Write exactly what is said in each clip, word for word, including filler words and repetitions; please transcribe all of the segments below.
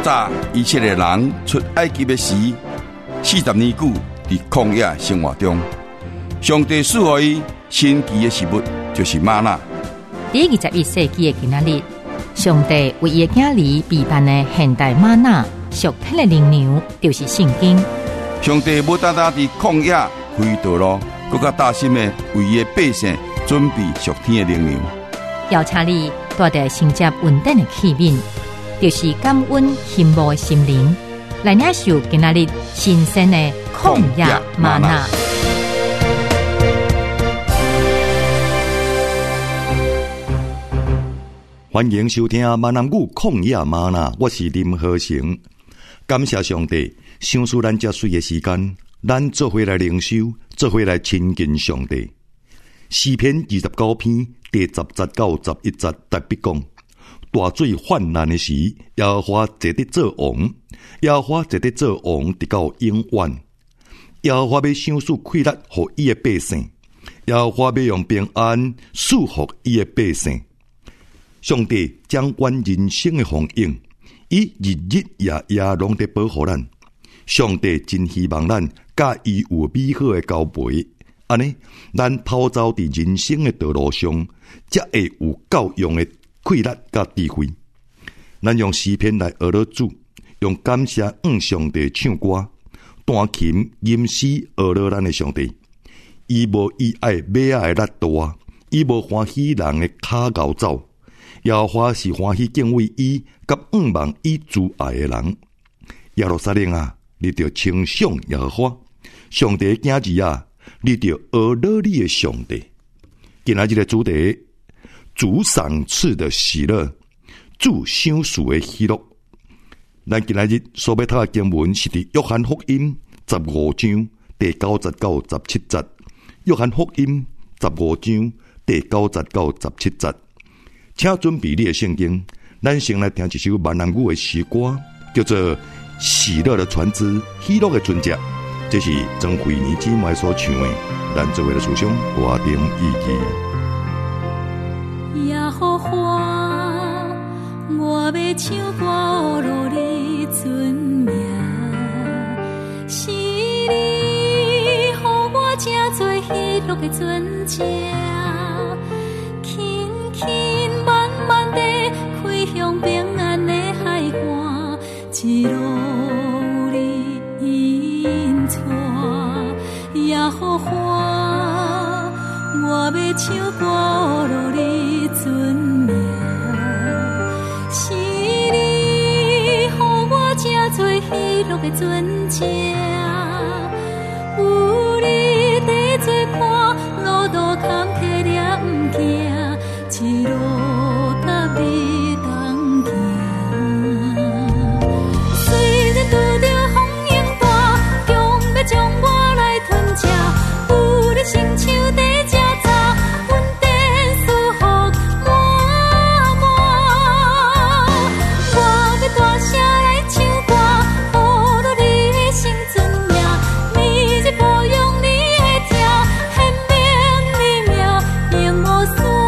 早以色列人出埃及的时，四十年久伫曠野生活中，上帝赐予伊神奇的食物，就是吗哪。 第二十一世纪的今仔日，上帝为伊的囝儿备办的现代吗哪属天的灵粮，就是圣经。 上帝无单单伫曠野开道路，更加大心的为伊的百姓准备属天的灵粮。 邀请你带着承接稳定的器皿，就是感恩羡慕的心灵，来领受今仔日新鲜的曠野吗哪。 欢迎收听闽南语旷野吗哪，我是林和成。感谢上帝，赏赐咱遮水的时间，咱做伙来灵修，做伙来亲近上帝。诗篇二十九篇第十节到十一节特别讲，大水泛滥的时，耶和华坐得做王，耶和华坐得做王，直到永远。耶和华要赏赐快乐予伊的百姓，耶和华要用平安赐福伊的百姓。上帝掌管人生的风景，伊日日夜夜拢在保护咱。上帝真希望咱甲伊有美好的交陪，安尼咱跑走伫人生的道路上，才会有够用的快乐甲智慧。咱用诗篇来学了主，用感谢向上帝唱歌，弹琴吟诗学了咱的上帝。伊无伊爱马仔的力大，伊无欢喜人的骹咬走。耶和华是欢喜敬畏伊，甲仰望伊慈爱的人。耶路撒冷啊，你着称颂耶和华；上帝的囝儿啊，你着学了你的上帝。今仔日的主题：主赏赐的喜乐，主赏赐的喜乐。咱今仔日所要读的经文是伫约翰福音十五章第九节到十七节。约翰福音十五章第九节到十七节。请准备你的圣经，咱先来听一首闽南语的诗歌，叫做《喜乐的船只》，喜乐的船只。这是曾慧妮姊妹所唱的，咱做为了思想华定意义。耶和华，我要唱歌落你尊名，是你予我真多喜乐的船只。轻慢慢地开向平安的海岸，一路你引带。耶和华，我要唱歌落你尊名，是你予我真多喜乐的船只。有你在作伴，路途坎坷了不惊。一路搭你同行，虽然拄着风雨大，强要将我来吞吃。有你伸手在遮早，稳定舒服满满。我要大声来唱歌，学落你的圣尊名，每日保养你的听，显明你名永无衰。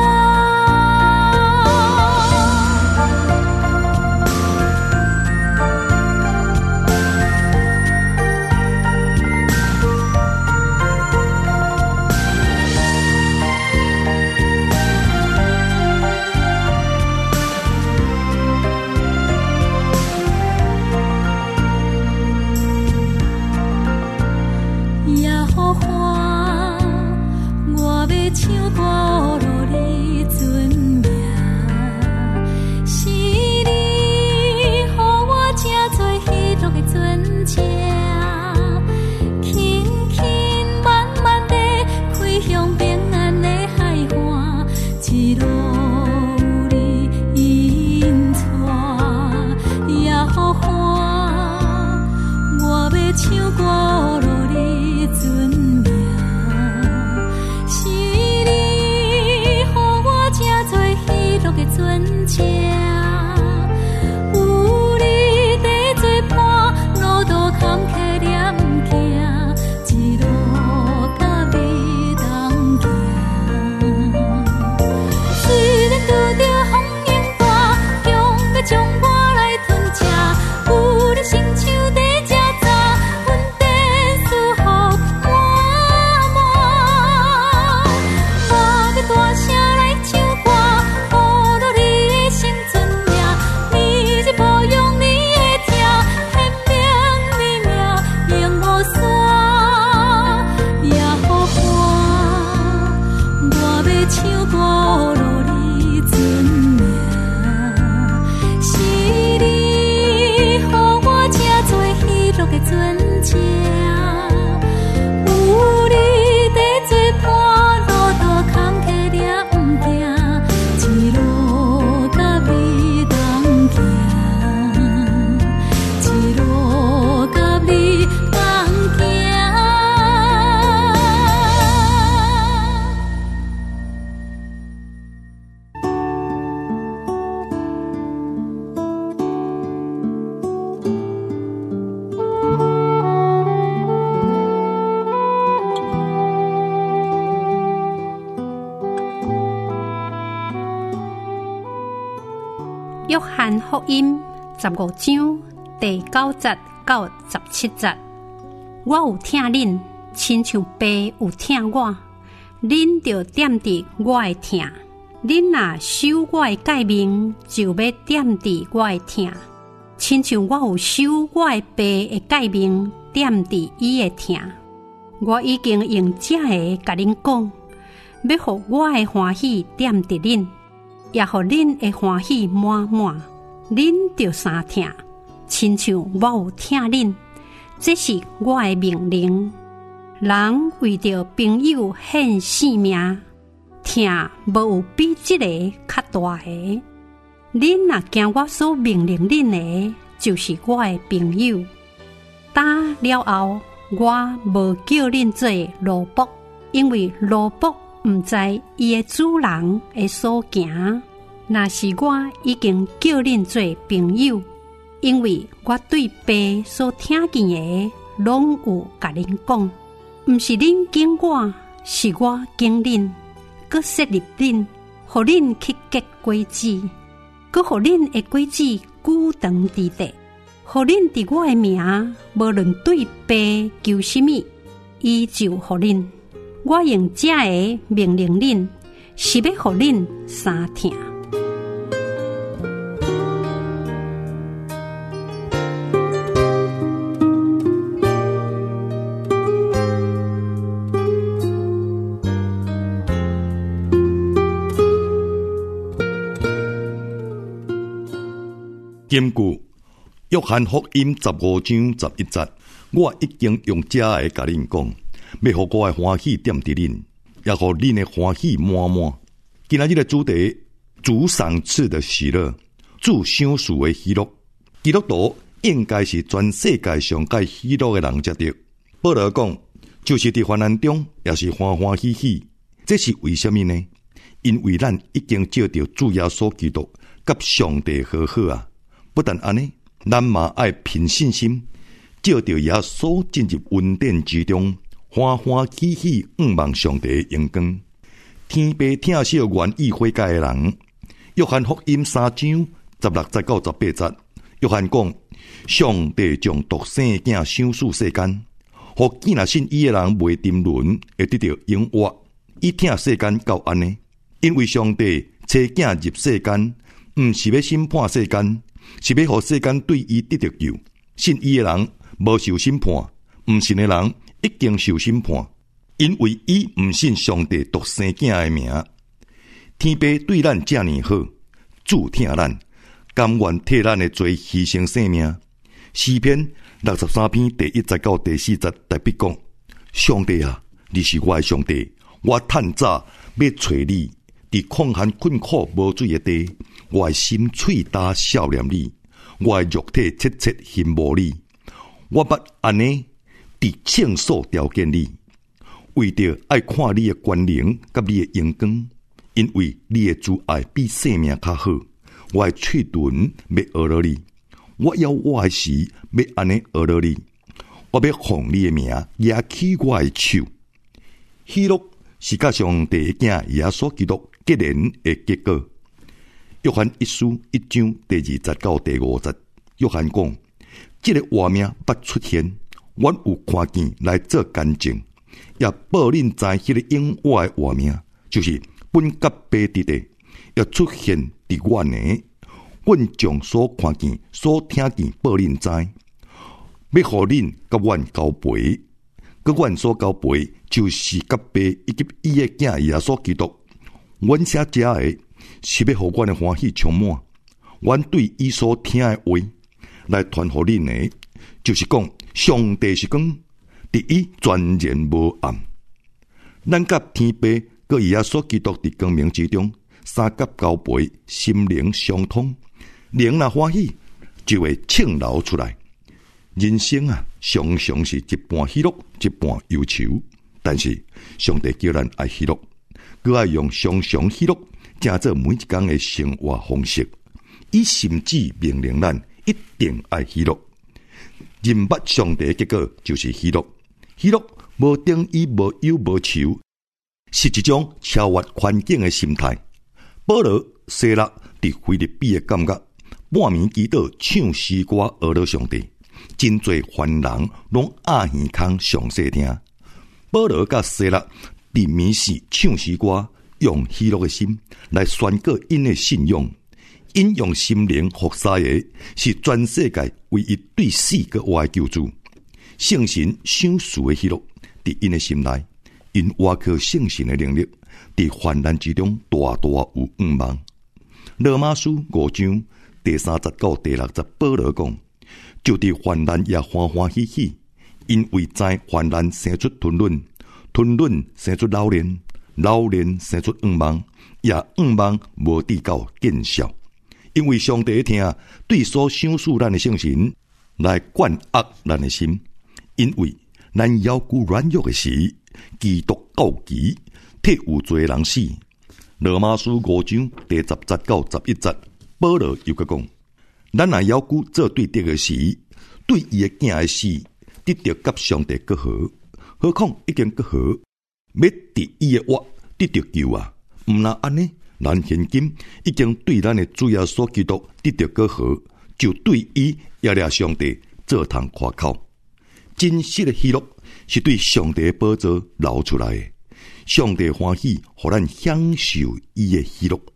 约翰福音十五章第九节到十七节，我有疼恁，亲像爸有疼我，恁就踮伫我的疼。恁若守我的诫命，就要踮伫我的疼，亲像我有守我的爸的诫命，踮伫伊的疼。我已經用這個甲恁講，要互我的歡喜踮佇恁，也互恁的歡喜滿滿。恁就相疼，親像我有疼恁，這是我的命令。人為着朋友獻性命，疼無有比這個較大的。恁若驚我所命令恁的，就是我的朋友。打了後，我無叫恁做奴僕，因為奴僕毋知伊的主人的所行。若是我已經叫恁做朋友，因為我對爸所聽見的，攏有甲恁講，毋是恁經我，是我經恁，閣設立恁，互恁去結果子，閣互恁的果子久長之地，互恁佇我的名，無論對爸求什麼，伊就互恁。我用這個命令恁，是要互恁相疼。 根據約翰福音十五章十一節，我已經用這個甲恁講，要互我的歡喜踮佇恁，也互恁的歡喜滿滿。今仔日的主題，主賞賜的喜樂，主賞賜的喜樂。基督徒應該是全世界上介喜樂的人才對。保羅講，就是佇患難中，也是歡歡喜喜。這是為什麼呢？因為咱已經照着主耶穌基督甲上帝和好啊！不但安尼，咱嘛愛憑信心，照着耶穌進入恩典之中，歡歡喜喜仰望上帝的榮光。天父疼惜願意悔改的人。約翰福音三章十六節到十八節，約翰講：上帝將獨生囝賞賜世間，互見若信伊的人袂沉淪，會得到永活。伊疼世間到安尼，因為上帝差囝入世間，毋是要審判世間，是要互世間對伊得到救。信伊的人無受審判，毋信的人已經受審判，因為伊毋信上帝獨生囝的名。天父對咱這麼好，主疼咱，甘願替咱的罪犧牲生命。詩篇六十三篇第一節到第四節特別講：上帝啊，你是我的上帝，我趁早要找你。佇曠寒困苦無水的地，我的心喙焦少念你，我的肉體切切羨慕你。我捌安尼佇聖所朝見你，為着愛看你的權能甲你的榮光，因為你的慈愛比生命較好。我的嘴唇要學了你，我要我的時要安尼學了你。我要奉你的名舉起我的手。喜樂是甲上帝的囝耶穌基督結連的結果。約翰一書一章第二節到第五節，約翰講：這個畫面捌出現，阮有看見來做見證，也報恁知迄個永活的畫面，就是本甲爸佇地，也出現佇阮的。阮將所看見、所聽見報恁知，要互恁甲阮交陪。甲阮所交陪，就是甲爸以及伊的囝耶穌基督。阮寫這個是要互阮的歡喜充滿。阮對伊所聽的話來傳互恁的，就是講上帝是光，佇伊全然無暗。咱甲天父佮耶穌基督佇光明之中，三甲交陪，心靈相通，靈若歡喜，就會稱流出來。人生啊，常常是一半喜樂，一半憂愁。但是上帝叫咱愛喜樂，佮愛用常常喜樂，正做每一天的生活方式。伊甚至命令咱一定愛喜樂。認捌上帝的結果就是喜樂。喜樂無等於無憂無愁，是一種超越環境的心態。保羅寫落佇腓立比的感覺， 半暝祈祷唱诗歌讹到上帝，真侪凡人拢阿耳孔详细听。保罗甲西拉伫暝时唱诗歌，用喜乐的心来宣告因的信仰。因用心灵服侍的是全世界唯一对死个活的救主。圣神赏赐的喜乐伫因的心内，因挖靠圣神的能力，伫患难之中大大有盼望。罗马书五章第三十到第六节，保罗讲，就伫患难也欢欢喜喜，因为知患难生出吞忍，吞忍生出老练，老练生出盼望，也盼望无抵到见效。因为上帝听对所赏赐咱的圣神来管压咱的心，因为咱腰骨软弱的时，基督到期替有罪人死。罗马书五章第十节到十一节，保罗又个讲，咱若腰骨做对的的时，对伊的囝的死得到甲上帝和好，何况已经和好，要伫伊的活得到救啊！毋那安尼，咱现今已经对咱的主耶稣基督得到和好，就对伊耶和华上帝做通夸口。真实的喜乐是对上帝的宝座流出来的，上帝欢喜，互咱享受伊的喜乐。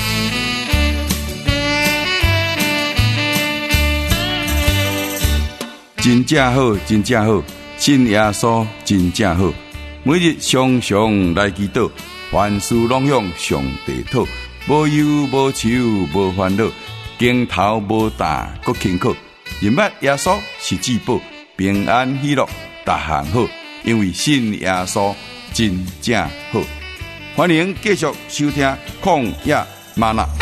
真正好，真正好，信耶稣真正好。每日常常来祈祷，凡事拢向上帝讨，无忧无愁无烦恼，镜头无大搁轻巧。认捌耶稣是至宝，平安喜乐逐项好，因为信耶稣真正好。欢迎继续收听旷野嗎哪。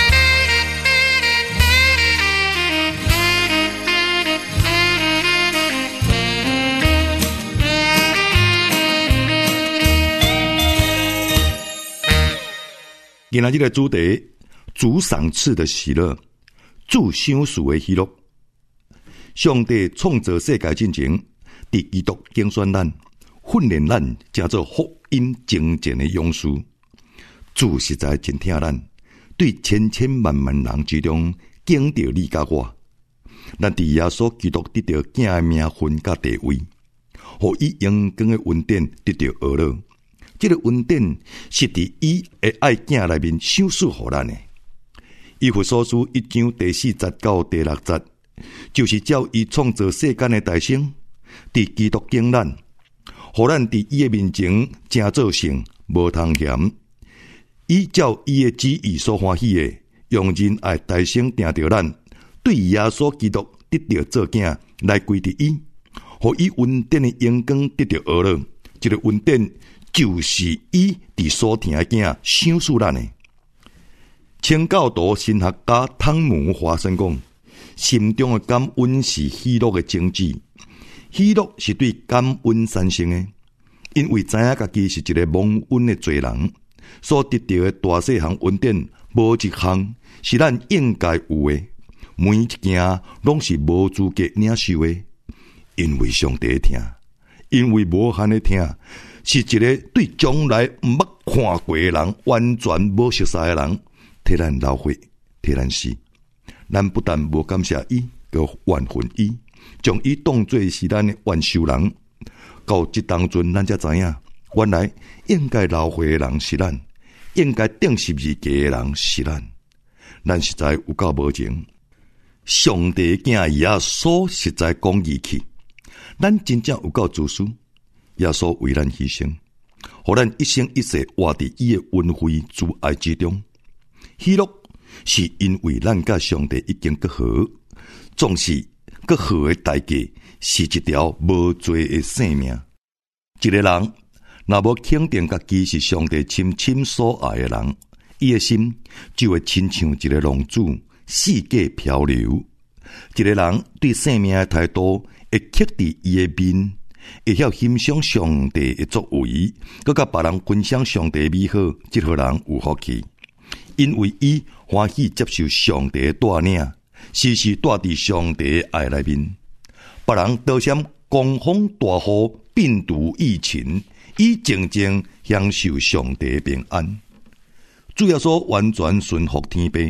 今仔日的主题，主赏赐的喜乐，主赏赐的喜乐。上帝创造世界进前，伫基督拣选咱，训练咱，成做福音精简的勇士。主实在真疼咱，对千千万万人之中，拣着你甲我。咱伫耶稣基督得到囝的名分甲地位，互伊阳光的恩典得到呵乐。这个恩典是伫伊的爱囝内面赏赐互咱的。以弗所书一章第四节到第六节，就是照伊创造世间的大圣，伫基督拣咱，互咱伫伊的面前正做圣，无通嫌。伊照伊的旨意所欢喜的，用仁爱大圣定着咱，对耶稣基督得到做囝来归伫伊，互伊恩典的阳光得到呵乐。这个恩典就是伊伫所听的囝赏赐咱的。清教徒神学家汤姆华森讲，心中的感恩是喜乐的种子，喜乐是对感恩产生的。因为知影家己是一个蒙恩的罪人，所得到的大细项恩典，无一项是咱应该有的，每一件拢是无资格领受的。因为上帝听，因为无限的听，是一个对将来毋捌看过的人，完全无熟悉的人，替咱流血，替咱死。咱不但无感谢伊，佮怨恨伊，将伊当作是咱的冤仇人。到这当阵，咱才知影，原来应该流血的人是咱，应该钉十字架的人是咱。咱实在有够无情，上帝囝耶稣实在讲义气，咱真正有够自私。耶稣为咱牺牲，互咱一生一世活伫伊的恩惠慈爱之中。喜乐是因为咱甲上帝已经和好，总是和好的代价是一条无罪的性命。一个人若无肯定家己是上帝深深所爱的人，伊的心就会亲像一个浪子，四界漂流。一个人对生命的态度会刻伫伊的面，会晓欣赏上帝的作为，佮甲别人分享上帝美好，这号人有福气。因为伊欢喜接受上帝的带领，时时带伫上帝的爱内面。别人都嫌狂风大雨，病毒疫情，伊静静享受上帝的平安。主要说完全顺服天父，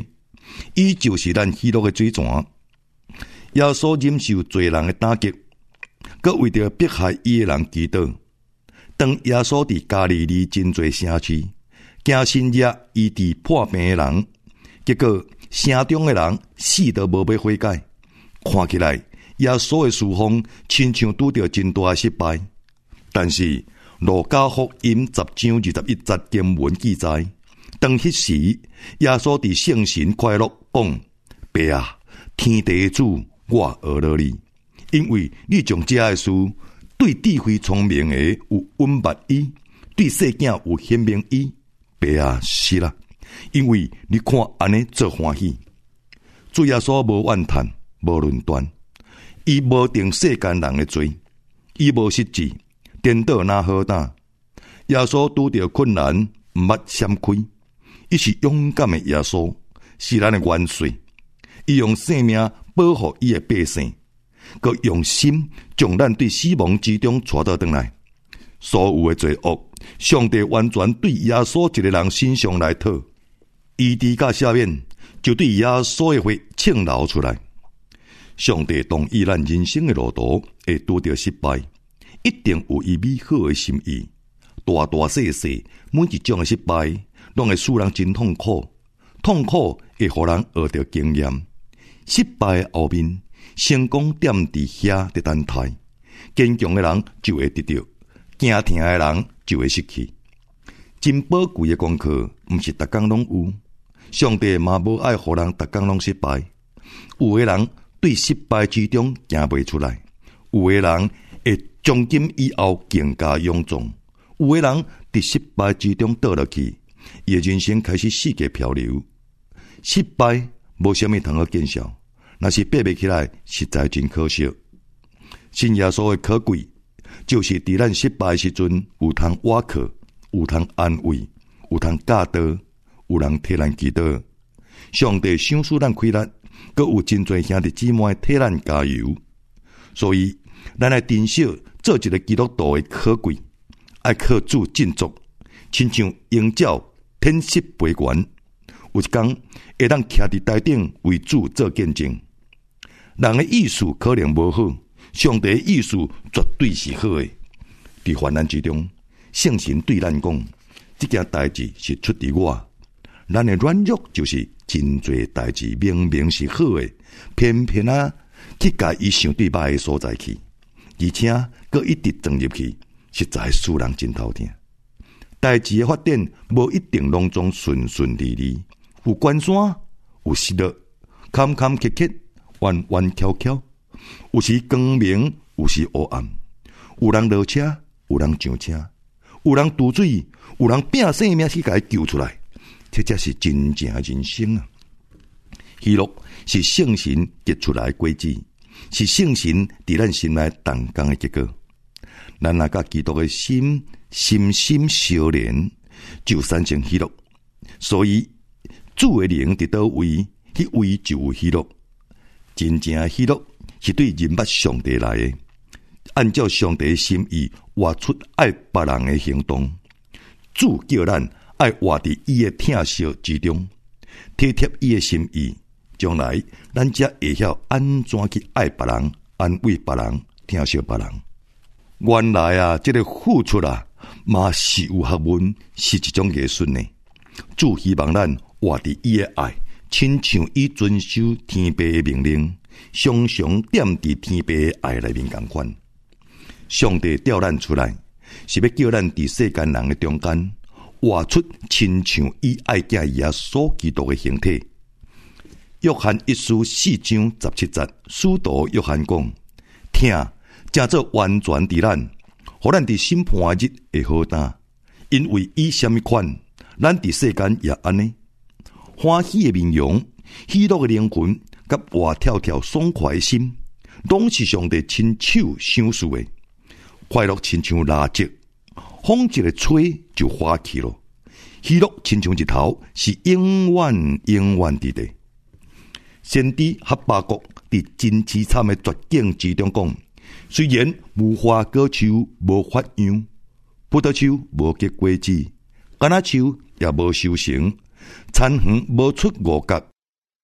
伊就是咱喜乐的水泉。耶稣忍受罪人的打击，佮为着迫害伊的人祈祷。当耶稣伫加利利真侪城市，惊新热医治破病的人，结果城中的人死都无要悔改。看起来耶稣的侍奉亲像拄着真大的失败。但是路加福音十章二十一节经文记载，当迄时耶稣伫圣神快乐讲：爸啊，天地的主，我学了你，因为你将这的事对智慧聪明的有温密伊，对细囝有显明伊。爸啊，是啦，因为你看安尼做欢喜。主耶稣无怨叹，无论断，伊无定世间人的罪，伊无失志，颠倒哪好胆。耶稣拄着困难，毋捌闪开，伊是勇敢的耶稣，是咱的元帅。伊用性命保护伊的百姓，佮用心将咱对死亡之中带倒转来。所有的罪恶，上帝完全对耶稣一个人身上来讨。医治甲赦免，就对耶稣的血倾流出来。上帝同意咱人生的路途会拄着失败，一定有伊美好的心意。大大细细每一种的失败，拢会使人真痛苦，痛苦会互人学着经验。失败的后面，成功点伫遐伫等待。坚强的人就会得到，惊疼的人就会失去。真宝贵的功课，毋是逐工拢有。上帝嘛无爱互人逐工拢失败。有的人对失败之中行袂出来，有的人会从今以后更加勇壮，有的人伫失败之中倒落去，伊的人生开始四界漂流。失败无啥物通好见效，若是爬袂起来，实在真可惜。信耶稣的可贵，就是伫咱失败时阵有通倚靠，有通安慰，有通教导，有人替咱祈祷。上帝赏赐咱开力，佮有真侪兄弟姊妹替咱加油。所以咱来珍惜做一个基督徒的可贵，爱靠主振作，亲像鹰鸟天色飞悬，有一天会当徛伫台顶为主做见证。人的意思可能无好，上帝的意思绝对是好的。伫患难之中，圣神对咱讲：这件代志是出伫我。咱的软弱就是真侪代志明明是好的，偏偏啊去甲伊想对歹的所在去，而且佮一直钻入去，实在使人真头疼。代志的发展无一定拢总顺顺利利，有关山，有失落，坎坎坷坷，弯弯翘翘，有时光明，有时黑暗，有人落车，有人上车，有人渡水，有人拼性命去甲伊救出来。这才是真正的人生啊！喜乐是圣神结出来的果子，是圣神伫咱心内动工的结果。咱若甲基督的心心心相连，就产生喜乐。所以主的灵伫倒位，迄位就有喜乐。真正的喜乐是对认捌上帝来的，按照上帝的心意活出爱别人的行动。主叫咱爱活伫伊的疼惜之中，体贴伊的心意，将来咱才会晓安怎去爱别人、安慰别人、疼惜别人。原来啊，这个付出啊，嘛是有学问，是一种艺术呢。主希望咱活伫伊的爱，亲像伊遵守天父的命令，常常踮伫天父的爱内面共款。上帝调咱出来，是要叫咱伫世间人的中间，活出亲像伊爱子耶稣基督的形体。约翰一书四章十七节，使徒约翰讲：听，正做完全伫咱，互咱伫审判日会好担。因为以什么款，咱伫世间也安尼。欢喜的面容，喜乐的灵魂，甲活跳跳爽快的心，拢是上帝亲手赏赐的。快乐亲像蜡烛，风一个吹就花去了。喜乐亲像日头，是永远永远伫地。先知哈巴谷伫真凄惨的绝境之中讲：虽然无花果树无发芽，葡萄树无结果子，橄榄树也无收成，田园无出五角，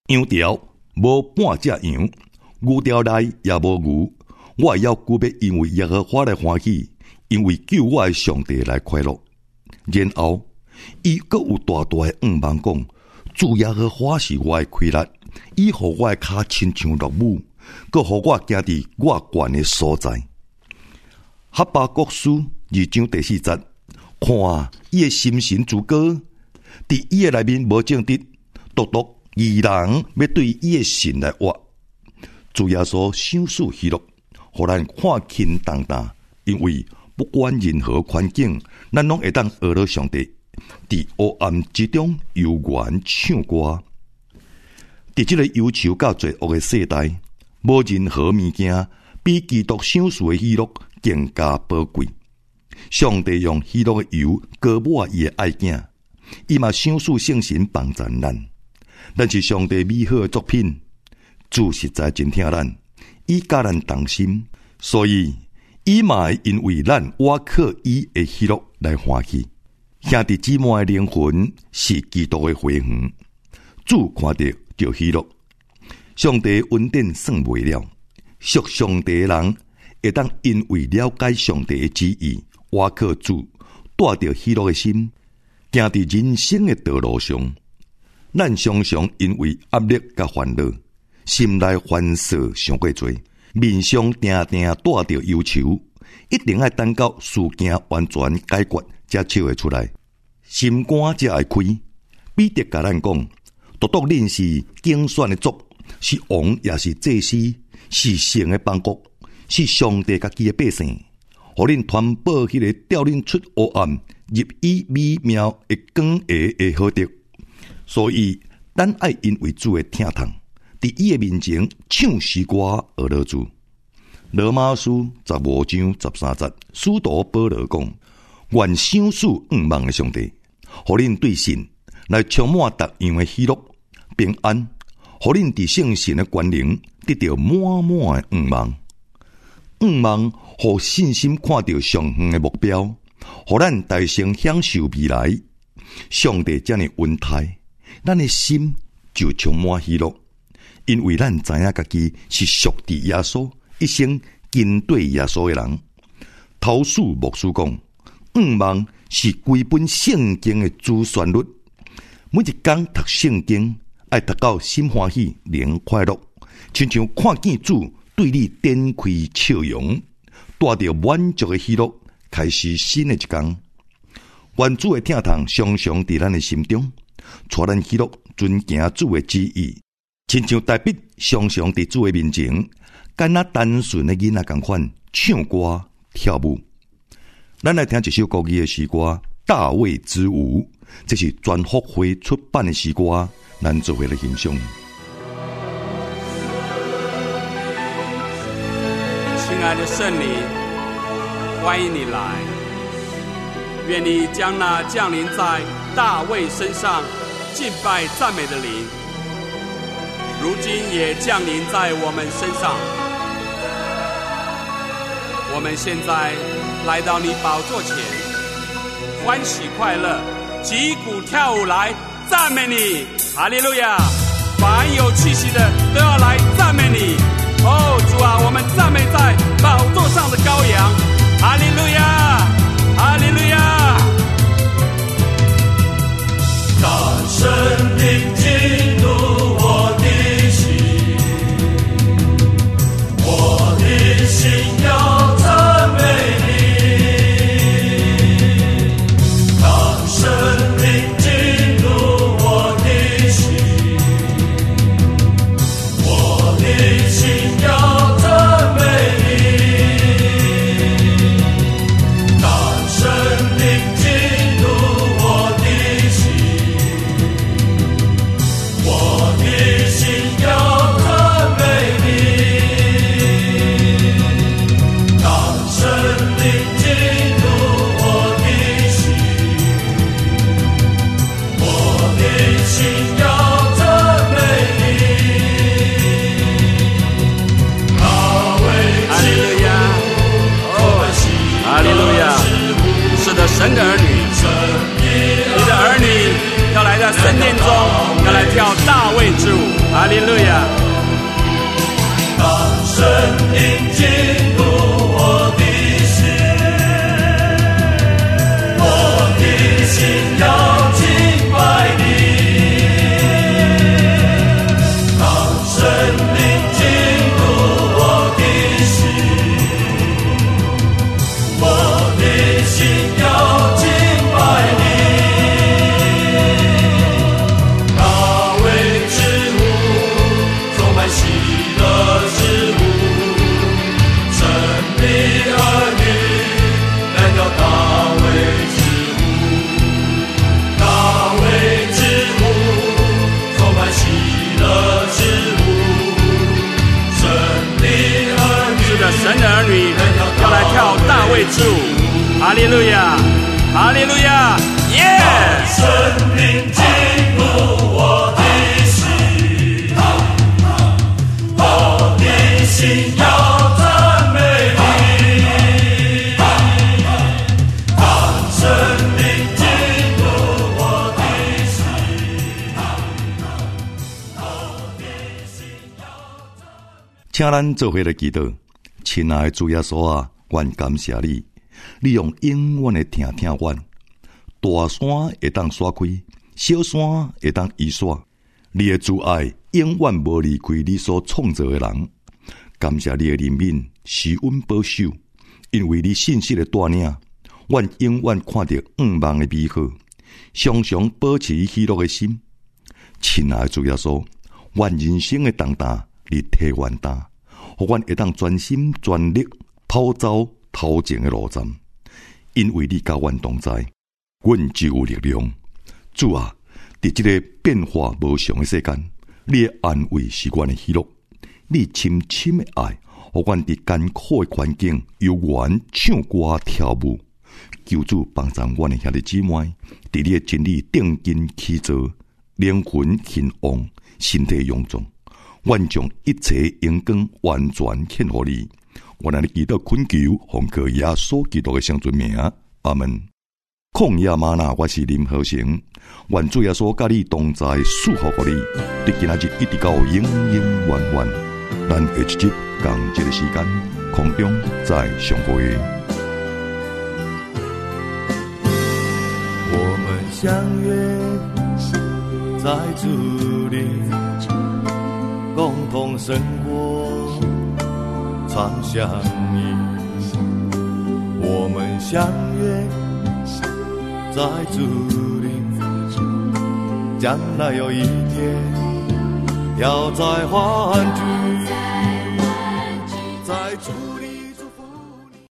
羊条无半只羊，牛条内也无牛。我要顾要因为耶和华来欢喜，因为救我的上帝来快乐。然后，伊阁有大大的五万讲：主耶和华是我的亏力，伊互我的脚亲像落母，阁互我行伫我悬的所在。哈巴谷书二章第四节，看伊的心神自高，伫伊的内面无正直，独独义人要对伊的神来活。主耶稣享受喜乐，互咱看轻重担，因为不管任何环境，咱拢会当学到上帝，伫黑暗之中悠然唱歌。伫这个忧愁甲罪恶的世代，无任何物件比基督享受的喜乐更加宝贵。上帝用喜乐的油膏抹伊的爱囝，伊嘛享受圣神帮助咱。咱是上帝美好的作品，主实在真疼咱，伊甲咱同心，所以伊嘛会因为咱倚靠伊的喜乐来欢喜。兄弟姊妹的灵魂是基督的花园，主看到就喜乐。上帝恩典算袂了，属上帝的人会当因为了解上帝的旨意，倚靠主，带着喜乐的心，行伫人生的道路上。咱常常因为压力甲烦恼，心内烦躁上过多，面上定定带着忧愁，一定要等到事件完全解决，才笑会出来，心肝才会开。彼得甲咱讲，独独恁是竞选的族，是王也是祭司，是神的邦国，是上帝家己的百姓，互恁传播迄个调恁出黑暗，入伊美妙的光下的好德。所以，咱爱因为主的疼痛，伫伊的面前唱诗歌而乐主。罗马书十五章十三节，使徒保罗讲：愿享受五万的上帝，互恁对神来充满逐样的喜乐、平安，互恁伫圣神的关灵得到满满的五万。五万，互信心看到上远的目标，互咱大声享受未来。上帝这样恩待，咱的心就充满喜乐，因为咱知影家己是属伫耶稣，一生跟对耶稣的人。头数牧师讲，五万是规本圣经的主旋律，每一天读圣经，爱读到心欢喜、灵快乐，亲像看见主对你展开笑容，带着满足的喜乐，开始新的一天。愿主的疼痛常常伫咱的心中，带咱喜乐，遵行主的旨意，亲像大笔常常伫主的面前，敢若单纯的囡仔同款唱歌跳舞。咱来听一首国语的诗歌《大卫之舞》，这是全福会出版的诗歌，咱做伙来欣赏。 亲爱的圣灵，欢迎你来，愿你将那降临在大卫身上敬拜赞美的灵，如今也降临在我们身上。我们现在来到你宝座前，欢喜快乐，击鼓跳舞来赞美你，哈利路亚！凡有气息的都要来赞美你。哦，主啊，我们赞美在宝座上的羔羊，哈利路亚，哈利路亚！ 让生命进入我的心，我的心要赞美你。让生命进入我的心，我的心要赞美你。让生命进入我的心，我的心要赞美你。让生命进入我的心，我的心要赞美你。大卫哈利路亚！哦，哈利路亚！是的，神的儿女，你的儿女要来到圣殿中，要来跳大卫之舞。 哈利路亚！ 当生命进入我的心，我的心要敬拜你。当生命进入我的心，我的心要敬拜你。大卫之母充满喜乐之母，神的儿女来到大卫之母。大卫之母充满喜乐之母，神的儿女是的，神的儿女要来跳大卫之舞，哈利路亚，哈利路亚，耶！ 生命进入我的心，我的心要赞美你。当生命进入我的心，我的心要赞美。 请咱做伙来祈祷。亲爱的主耶稣啊，愿感谢你，你用永远的听听阮。大山会当刷开，小山会当移刷。你的主爱永远无离开你所创造的人。感谢你的怜悯，施恩保守，因为你信息的带领，阮永远看到五望的美好，常常保持喜乐的心。亲爱的主耶稣，阮人生的重担你替阮担，互阮会当专心全力跑走头前的路站，因为你甲阮同在。阮就有力量。主啊，伫这个变化无常的世间，你的安慰是阮的喜乐，你深深的爱，互阮伫艰苦的环境悠然唱歌跳舞。求主帮助阮的兄弟姊妹，伫你的真理定睛起坐，灵魂兴旺，身体勇壮。阮将一切荣光完全献予你。我让你祈祷恳求，奉靠耶稣基督的圣尊名，阿门。旷野吗哪，我是林和成。愿主耶稣甲你同在，祝福予你。你今仔日一直到永永远远。咱下一集同一个时间，空中再相会。 我们相约在主里，共同生活，常相依。我们相约在主里，将来有一天要再欢聚。